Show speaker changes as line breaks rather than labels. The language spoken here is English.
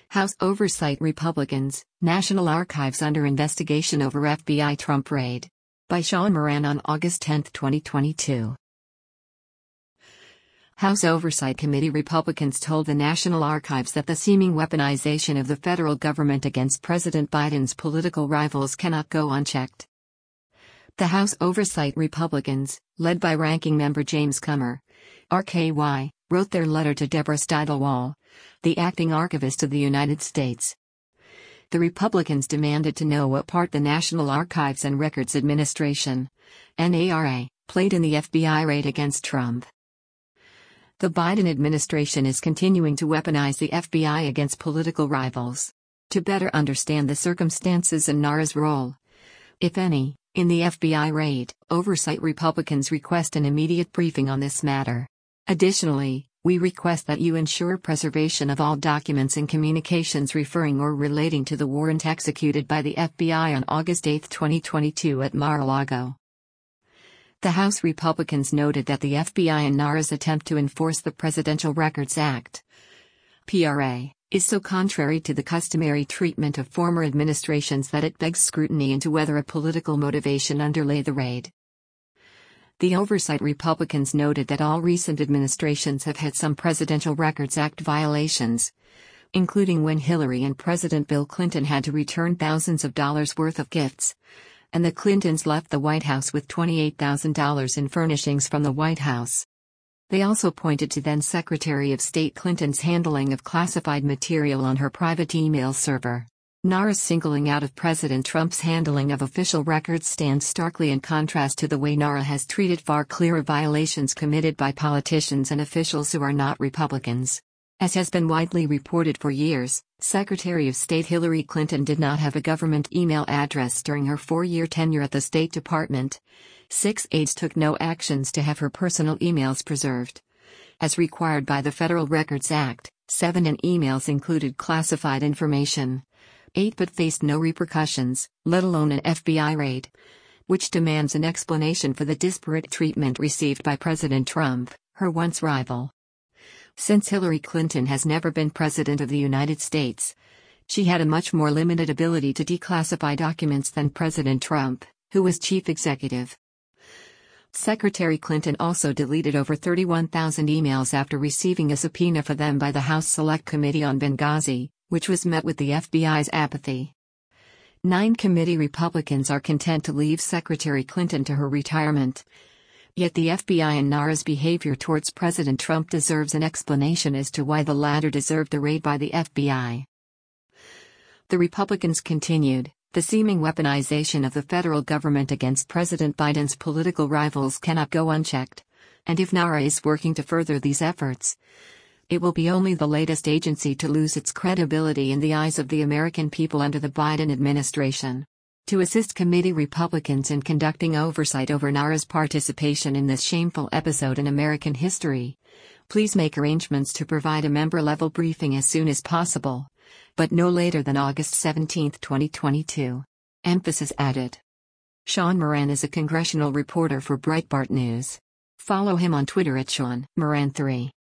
House Oversight Republicans, National Archives under investigation over FBI Trump raid. By Sean Moran on August 10, 2022. House Oversight Committee Republicans told the National Archives that the seeming weaponization of the federal government against President Biden's political rivals cannot go unchecked. The House Oversight Republicans, led by Ranking Member James Comer, RKY, wrote their letter to Deborah Steidelwall, the acting archivist of the United States. The Republicans demanded to know what part the National Archives and Records Administration, NARA, played in the FBI raid against Trump. The Biden administration is continuing to weaponize the FBI against political rivals. To better understand the circumstances and NARA's role, if any, in the FBI raid, Oversight Republicans request an immediate briefing on this matter. Additionally, we request that you ensure preservation of all documents and communications referring or relating to the warrant executed by the FBI on August 8, 2022 at Mar-a-Lago. The House Republicans noted that the FBI and NARA's attempt to enforce the Presidential Records Act, PRA, is so contrary to the customary treatment of former administrations that it begs scrutiny into whether a political motivation underlay the raid. The Oversight Republicans noted that all recent administrations have had some Presidential Records Act violations, including when Hillary and President Bill Clinton had to return thousands of dollars worth of gifts, and the Clintons left the White House with $28,000 in furnishings from the White House. They also pointed to then Secretary of State Clinton's handling of classified material on her private email server. NARA's singling out of President Trump's handling of official records stands starkly in contrast to the way NARA has treated far clearer violations committed by politicians and officials who are not Republicans. As has been widely reported for years, Secretary of State Hillary Clinton did not have a government email address during her 4-year tenure at the State Department. 6 aides took no actions to have her personal emails preserved. As required by the Federal Records Act, 7 emails included classified information. 8 but faced no repercussions, let alone an FBI raid, which demands an explanation for the disparate treatment received by President Trump, her once rival. Since Hillary Clinton has never been President of the United States, she had a much more limited ability to declassify documents than President Trump, who was chief executive. Secretary Clinton also deleted over 31,000 emails after receiving a subpoena for them by the House Select Committee on Benghazi, which was met with the FBI's apathy. 9 committee Republicans are content to leave Secretary Clinton to her retirement. Yet the FBI and NARA's behavior towards President Trump deserves an explanation as to why the latter deserved a raid by the FBI. The Republicans continued, the seeming weaponization of the federal government against President Biden's political rivals cannot go unchecked, and if NARA is working to further these efforts, it will be only the latest agency to lose its credibility in the eyes of the American people under the Biden administration. To assist committee Republicans in conducting oversight over NARA's participation in this shameful episode in American history, please make arrangements to provide a member-level briefing as soon as possible, but no later than August 17, 2022. Emphasis added. Sean Moran is a congressional reporter for Breitbart News. Follow him on Twitter at Sean Moran3.